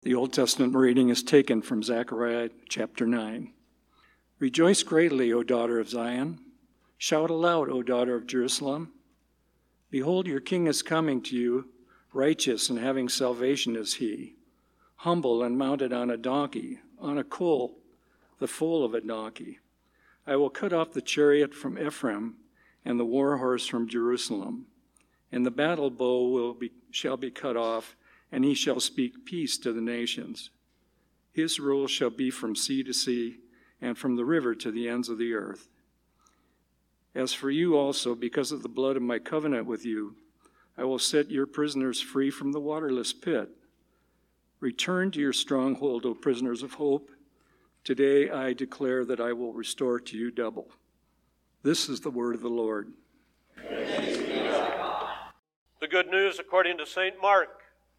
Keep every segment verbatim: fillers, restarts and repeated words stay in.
The Old Testament reading is taken from Zechariah chapter nine. Rejoice greatly, O daughter of Zion. Shout aloud, O daughter of Jerusalem. Behold, your king is coming to you, righteous and having salvation is he, humble and mounted on a donkey, on a colt, the foal of a donkey. I will cut off the chariot from Ephraim and the war horse from Jerusalem. And the battle bow will be, shall be cut off, and he shall speak peace to the nations. His rule shall be from sea to sea, and from the river to the ends of the earth. As for you also, because of the blood of my covenant with you, I will set your prisoners free from the waterless pit. Return to your stronghold, O prisoners of hope. Today I declare that I will restore to you double. This is the word of the Lord. Thanks be to God. The good news according to Saint Mark.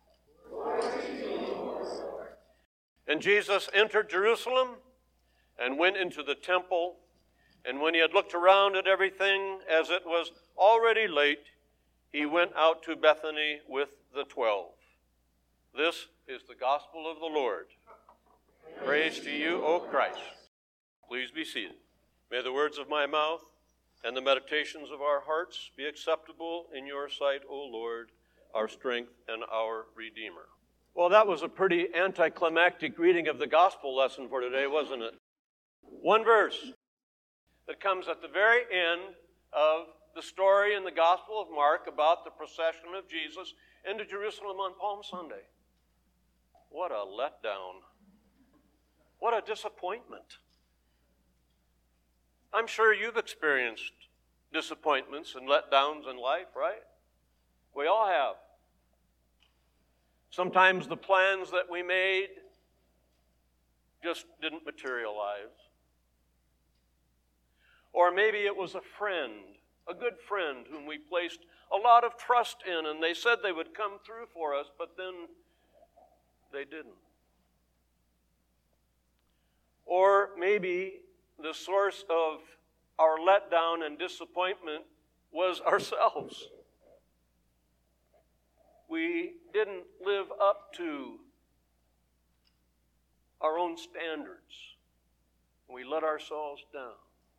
And Jesus entered Jerusalem and went into the temple. And when he had looked around at everything, as it was already late, he went out to Bethany with the twelve. This is the gospel of the Lord. Praise to you, O Christ. Please be seated. May the words of my mouth and the meditations of our hearts be acceptable in your sight, O Lord, our strength and our Redeemer. Well, that was a pretty anticlimactic reading of the gospel lesson for today, wasn't it? One verse that comes at the very end of the story in the Gospel of Mark about the procession of Jesus into Jerusalem on Palm Sunday. What a letdown. What a disappointment. I'm sure you've experienced disappointments and letdowns in life, right? We all have. Sometimes the plans that we made just didn't materialize. Or maybe it was a friend, a good friend whom we placed a lot of trust in, and they said they would come through for us, but then they didn't. Or maybe the source of our letdown and disappointment was ourselves. We didn't live up to our own standards. We let ourselves down.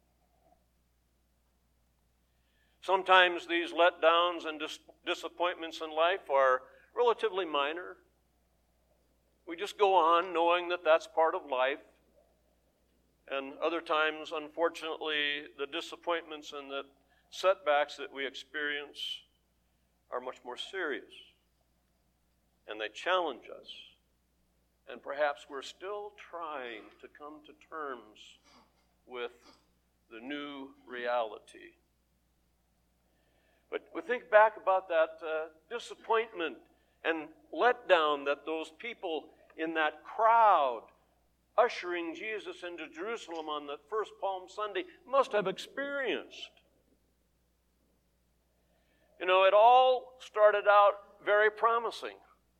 Sometimes these letdowns and dis- disappointments in life are relatively minor. We just go on knowing that that's part of life. And other times, unfortunately, the disappointments and the setbacks that we experience are much more serious. And they challenge us. And perhaps we're still trying to come to terms with the new reality. But we think back about that uh, disappointment and letdown that those people in that crowd ushering Jesus into Jerusalem on the first Palm Sunday must have experienced. You know, it all started out very promising.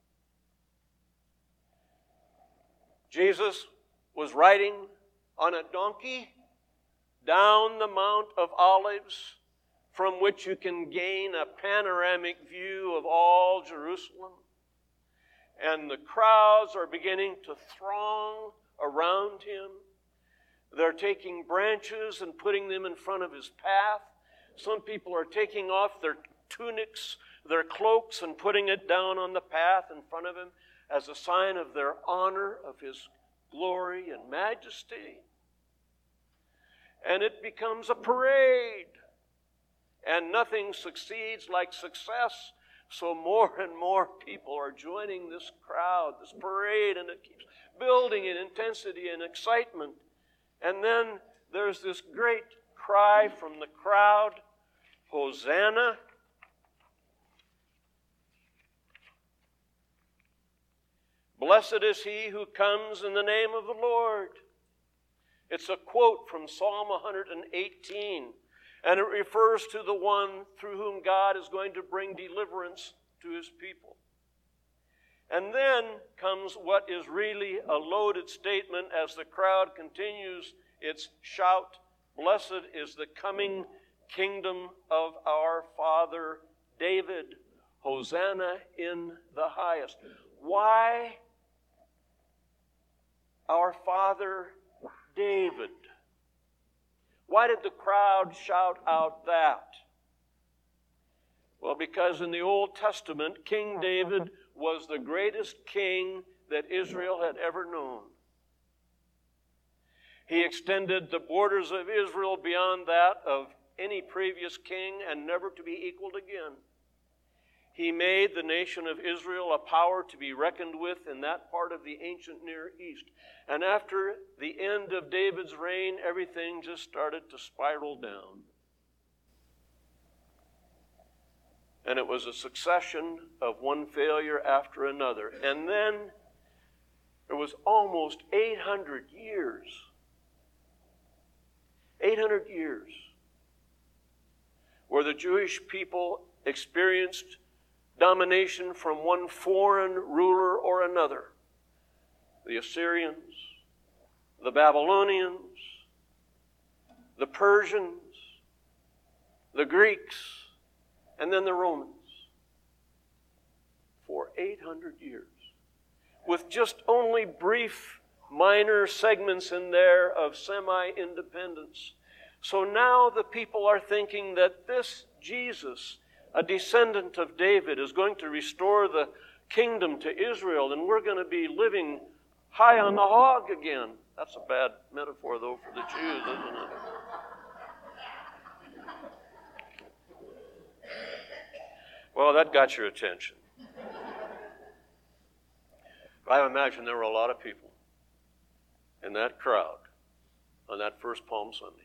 Jesus was riding on a donkey down the Mount of Olives, from which you can gain a panoramic view of all Jerusalem. And the crowds are beginning to throng around him. They're taking branches and putting them in front of his path. Some people are taking off their tunics, their cloaks, and putting it down on the path in front of him as a sign of their honor of his glory and majesty. And it becomes a parade. And nothing succeeds like success, so more and more people are joining this crowd, this parade, and it keeps building in intensity and excitement. And then there's this great cry from the crowd, Hosanna. Blessed is he who comes in the name of the Lord. It's a quote from Psalm one eighteen. And it refers to the one through whom God is going to bring deliverance to his people. And then comes what is really a loaded statement as the crowd continues its shout, blessed is the coming kingdom of our father David. Hosanna in the highest. Why our father David. Why did the crowd shout out that? Well, because in the Old Testament, King David was the greatest king that Israel had ever known. He extended the borders of Israel beyond that of any previous king and never to be equaled again. He made the nation of Israel a power to be reckoned with in that part of the ancient Near East. And after the end of David's reign, everything just started to spiral down. And it was a succession of one failure after another. And then there was almost eight hundred years. eight hundred years where the Jewish people experienced domination from one foreign ruler or another. The Assyrians, the Babylonians, the Persians, the Greeks, and then the Romans. For eight hundred years. With just only brief minor segments in there of semi-independence. So now the people are thinking that this Jesus, a descendant of David, is going to restore the kingdom to Israel, and we're going to be living high on the hog again. That's a bad metaphor, though, for the Jews, isn't it? Well, that got your attention. I imagine there were a lot of people in that crowd on that first Palm Sunday.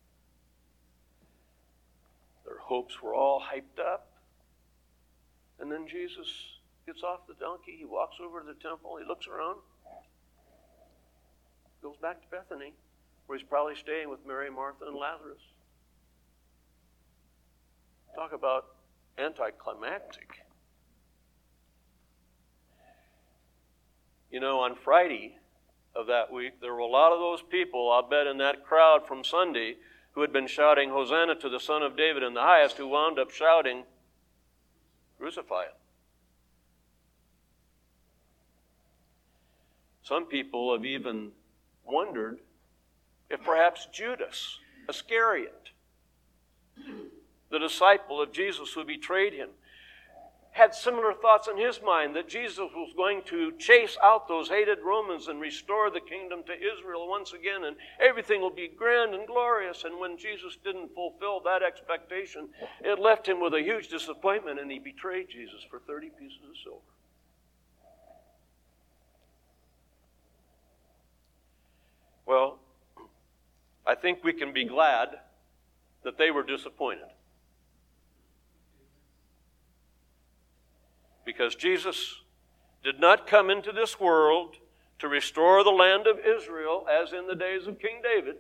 Their hopes were all hyped up. And then Jesus gets off the donkey. He walks over to the temple. He looks around. Goes back to Bethany, where he's probably staying with Mary, Martha, and Lazarus. Talk about anticlimactic. You know, on Friday of that week, there were a lot of those people, I'll bet, in that crowd from Sunday who had been shouting, Hosanna to the Son of David in the highest, who wound up shouting, crucify him. Some people have even wondered if perhaps Judas Iscariot, the disciple of Jesus who betrayed him, had similar thoughts in his mind that Jesus was going to chase out those hated Romans and restore the kingdom to Israel once again, and everything will be grand and glorious. And when Jesus didn't fulfill that expectation, it left him with a huge disappointment, and he betrayed Jesus for thirty pieces of silver. Well, I think we can be glad that they were disappointed. Because Jesus did not come into this world to restore the land of Israel as in the days of King David.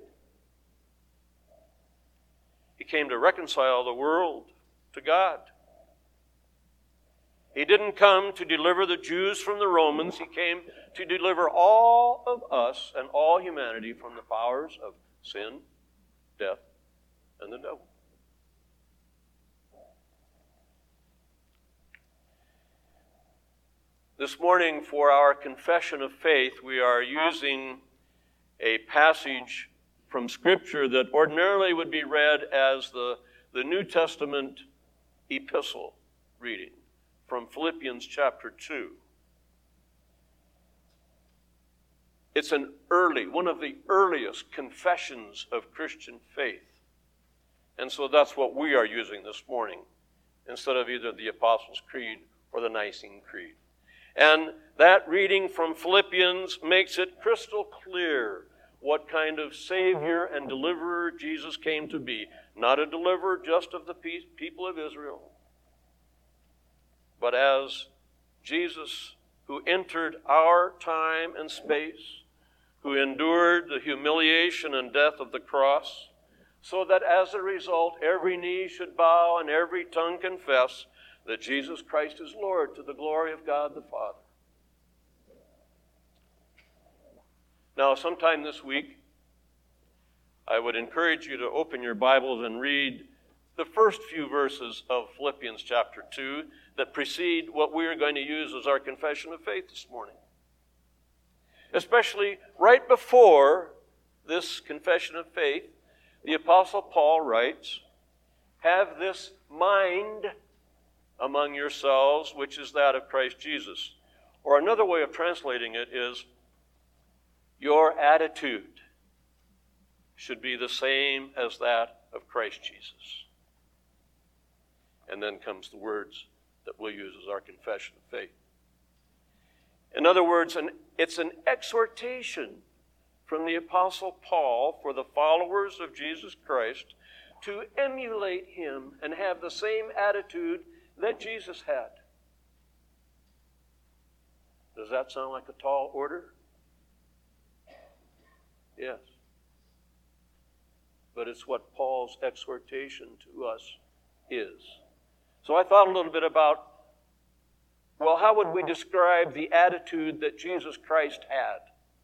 He came to reconcile the world to God. He didn't come to deliver the Jews from the Romans. He came to deliver all of us and all humanity from the powers of sin, death, and the devil. This morning, for our confession of faith, we are using a passage from Scripture that ordinarily would be read as the, the New Testament epistle reading from Philippians chapter two. It's an early, one of the earliest confessions of Christian faith. And so that's what we are using this morning, instead of either the Apostles' Creed or the Nicene Creed. And that reading from Philippians makes it crystal clear what kind of Savior and deliverer Jesus came to be. Not a deliverer just of the people of Israel, but as Jesus who entered our time and space, who endured the humiliation and death of the cross, so that as a result every knee should bow and every tongue confess that Jesus Christ is Lord, to the glory of God the Father. Now, sometime this week, I would encourage you to open your Bibles and read the first few verses of Philippians chapter two that precede what we are going to use as our confession of faith this morning. Especially right before this confession of faith, the Apostle Paul writes, "Have this mind among yourselves, which is that of Christ Jesus." Or another way of translating it is, your attitude should be the same as that of Christ Jesus. And then comes the words that we'll use as our confession of faith. In other words, an, it's an exhortation from the Apostle Paul for the followers of Jesus Christ to emulate him and have the same attitude that Jesus had. Does that sound like a tall order? Yes. But it's what Paul's exhortation to us is. So I thought a little bit about, well, how would we describe the attitude that Jesus Christ had?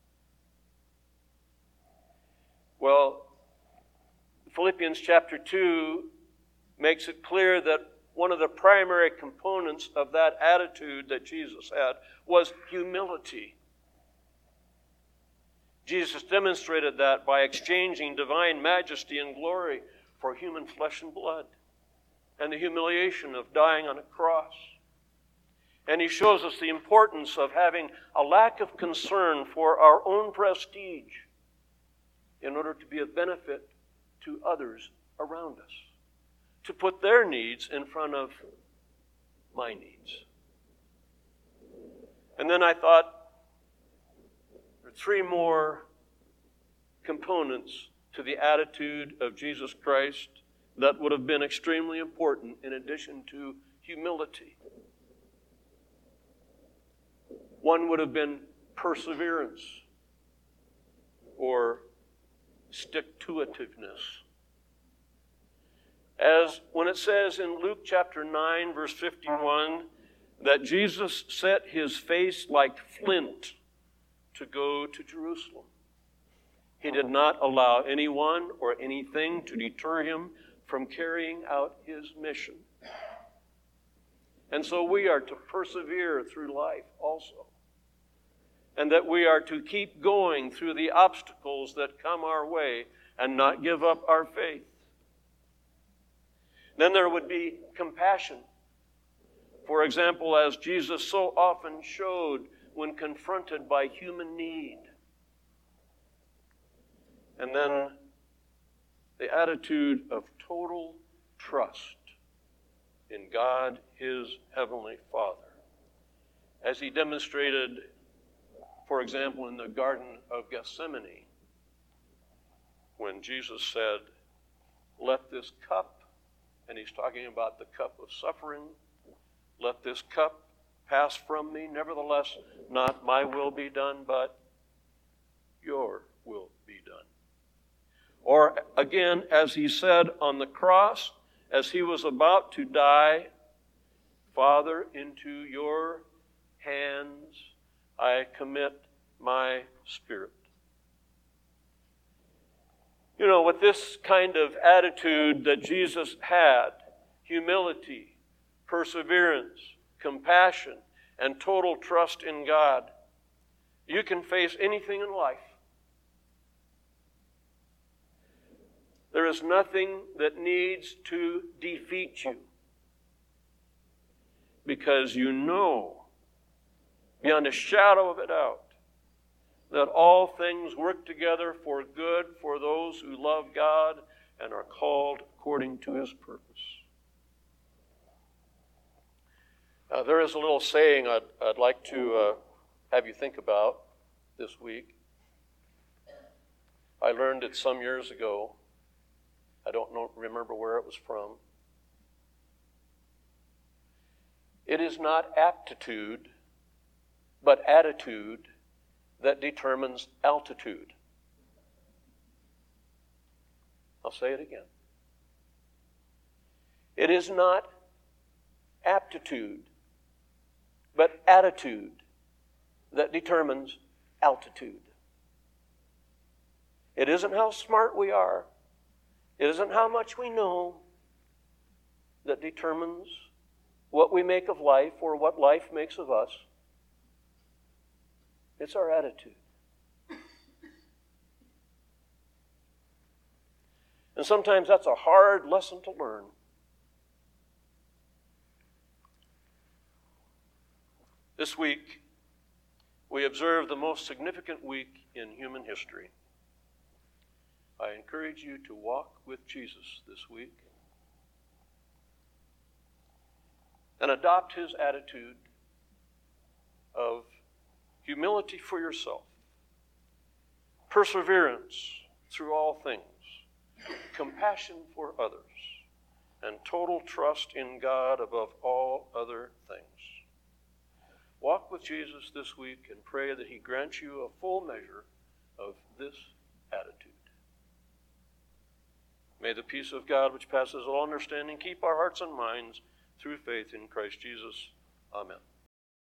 Well, Philippians chapter two makes it clear that one of the primary components of that attitude that Jesus had was humility. Jesus demonstrated that by exchanging divine majesty and glory for human flesh and blood, and the humiliation of dying on a cross. And he shows us the importance of having a lack of concern for our own prestige in order to be of benefit to others around us, to put their needs in front of my needs. And then I thought, there are three more components to the attitude of Jesus Christ that would have been extremely important in addition to humility. One would have been perseverance or stick-to-itiveness. As when it says in Luke chapter nine, verse fifty-one, that Jesus set his face like flint to go to Jerusalem. He did not allow anyone or anything to deter him from carrying out his mission. And so we are to persevere through life also. And that we are to keep going through the obstacles that come our way and not give up our faith. Then there would be compassion. For example, as Jesus so often showed when confronted by human need. And then the attitude of total trust in God, his heavenly Father. As he demonstrated, for example, in the Garden of Gethsemane, when Jesus said, "Let this cup," and he's talking about the cup of suffering, "let this cup pass from me. Nevertheless, not my will be done, but your will be done." Or again, as he said on the cross, as he was about to die, "Father, into your hands I commit my spirit." You know, with this kind of attitude that Jesus had, humility, perseverance, compassion, and total trust in God, you can face anything in life. There is nothing that needs to defeat you, because you know, beyond a shadow of a doubt, that all things work together for good for those who love God and are called according to his purpose. Now, there is a little saying I'd, I'd like to uh, have you think about this week. I learned it some years ago. I don't know, remember where it was from. It is not aptitude, but attitude that determines altitude. I'll say it again. It is not aptitude, but attitude that determines altitude. It isn't how smart we are. It isn't how much we know that determines what we make of life or what life makes of us. It's our attitude. And sometimes that's a hard lesson to learn. This week, we observe the most significant week in human history. I encourage you to walk with Jesus this week and adopt his attitude of humility for yourself, perseverance through all things, compassion for others, and total trust in God above all other things. Walk with Jesus this week and pray that he grants you a full measure of this attitude. May the peace of God, which passes all understanding, keep our hearts and minds through faith in Christ Jesus. Amen.